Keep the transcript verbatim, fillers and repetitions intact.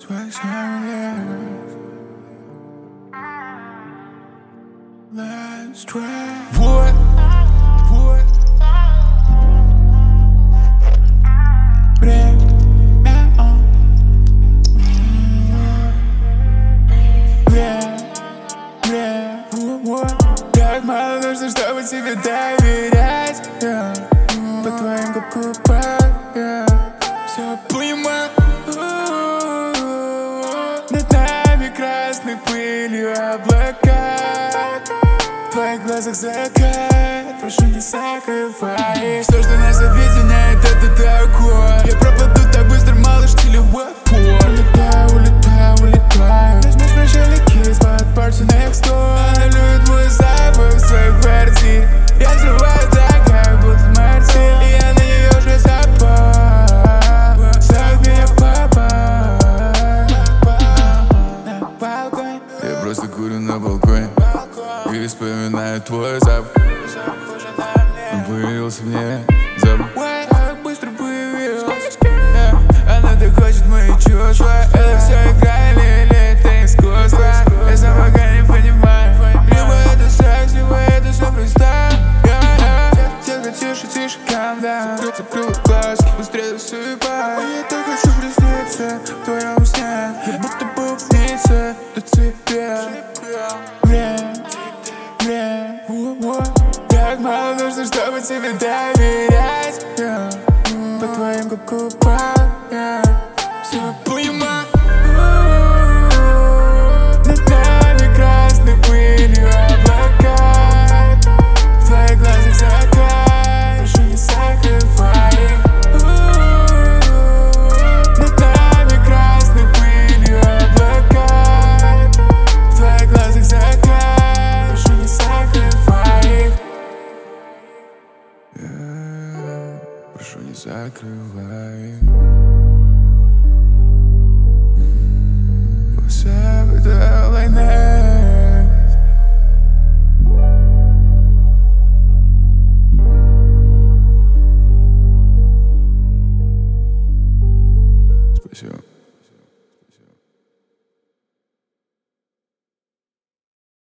Twice on Let's try. What? What? Время Время Время Так мало нужно, чтобы тебе доверять, yeah. По твоим губам, yeah. Все понимаю. Над нами красной пылью облака, в твоих глазах закат. Прошу, не закрывай. Все, что нас объединяет, это такое. Я пропаду так быстро, малыш, телепорт. Улетаю, улетаю, улетаю. Нажмешь прощальный кис под парти next door. Ловлю твой запах в своей квартире. Я взрываю так, как будто мартин. И я на нее уже запал. Зовут меня папа. На балконе. Я просто курю на балконе и вспоминаю твой запах. Он появился мне, запах. Так быстро появился. Она так хочет мои чувства. Это все игра или это искусство? Я сам пока не понимаю. Либо это секс, либо это все фристайл. Тихо, тише, тише, calm down. Закрыть, закрыть глазки, быстрее засыпай. Я так хочу присниться в твоем сне. Я будто бы в птице до цепи. Время, время, так мало нужно, чтобы тебе доверять, yeah. По твоим губам, yeah. Все понимаю. Над нами красной пылью облака, в твоих глазах закат. Прошу, не закрывай. Над нами красной пылью облака, в твоих глазах закат. Прошу, не закрывай. Прошу, не закрывай.